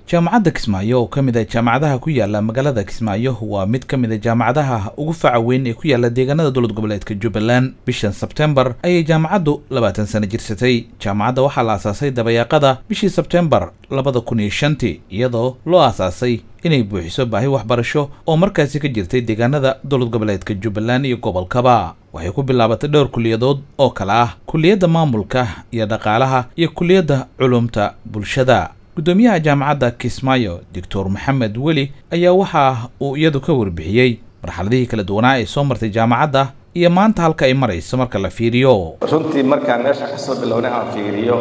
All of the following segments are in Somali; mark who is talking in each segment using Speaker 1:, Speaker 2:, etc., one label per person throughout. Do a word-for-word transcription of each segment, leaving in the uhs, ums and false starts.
Speaker 1: jaamacadda Kismaayo oo kamid ah jaamacadaha ku yaala magaalada Kismaayo waa mid kamid ah jaamacadaha ugu faca weyn ee ku yaala deegaanada dowlad goboleedka Jubbaland. bishan September ayay jaamacaddu labaatan sano jirsatay. jaamacadda waxaa la aasaasay dabayaaqada bishii September labada kun iyo shantii iyadoo loo aasaasay inay buuxiso baahi waxbarasho oo markaasi ka jirtay deegaanada dowlad goboleedka Jubbaland iyo gobolkaba. waxay ku bilaabatay dhowr kuliyadood oo kala ah kuliyadda maamulka iyo dhaqaalaha iyo kuliyadda culumta bulshada. gudoomiyaha jaamacadda Kismaayo Doctor Maxamed Weli ayaa waxa uu iyadu ka warbixiyay marxaladihii kala duwanaa ee soo martay jaamacadda iyo maanta halka ay marayso marka la fiiriyo.
Speaker 2: runtii markaan meesha ka soo bilownay aan fiiriyo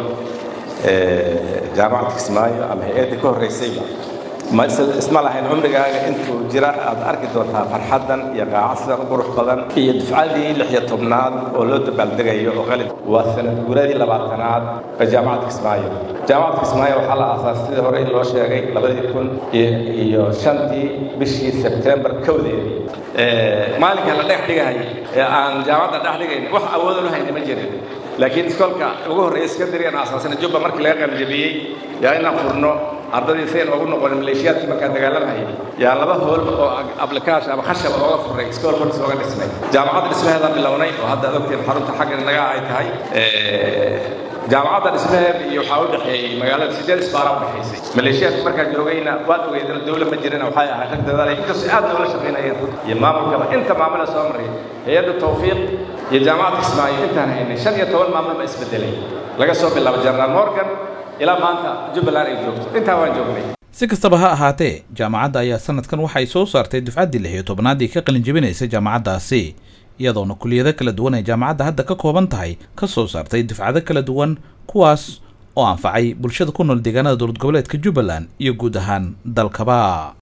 Speaker 2: ee jaamacadda Kismaayo ama hay'adda ka horeysay ma isma lahayn cumrigaaga intuu jira aad arki doontaa farxadan iyo qaacada qurux badan iyo dufcadii lix iyo tobnaad oo loo dabaaldegayo oo qalin waa sanad guuradii labaatanaad ee jaamacadda Kismaayo. jaamacadda Kismaayo waxaa la aasaasay hore loo sheegay labadii kun iyo shantii bishii September kowdeedii ee maalinka la dhex dhigay ee aan jaamacadda dhex dhigayn wax awood u lahayn ma jirin. laakiin iskoolka ugu horeeyay secondary aan aasaasay Jubba markii laga qaybiyay yaa inaan furno ardadii seen ugu noqon maleeshiyaadkii markaa dagaalamay yaa laba hool oo application ama khashab oo furay iskool hor soo dhisnay. jaamacadda dhismaheeda bilownay oo hadda ogtiin xarunta xagga naga ay tahay ee jaamacadda dhismaheeda iyo waxa u dhaxeeyay magaalada sideed isbaara u dhaxeysay. maleeshiyaadkii markaa joogayna waa ogeydeen dawladda ma jirin waxay ahayd rag dadaal ay kasii aad loola shaqeynayeen iyo maamulka inta maamula soo maray hay'adda tawfiiq iyo jaamacadda Kismaayo intaan haynay shan iyo toban maamul ma isbedelay laga soo bilaabo General Morgan ilaa maanta Jubbaland ay joogto inta waan joognay.
Speaker 1: si kastaba ha ahaatee jaamacadda ayaa sanadkan waxay soo saartay dufcaddii lix iyo tobnaad ee ka qalin jebinaysa jaamacaddaasi iyadoona kuliyado kala duwan ay jaamacadda hadda ka kooban tahay ka soo saartay dufcado kala duwan kuwaas oo anfacay bulshada ku nool deegaanada dowlad goboleedka Jubbaland iyo guud ahaan dalkaba.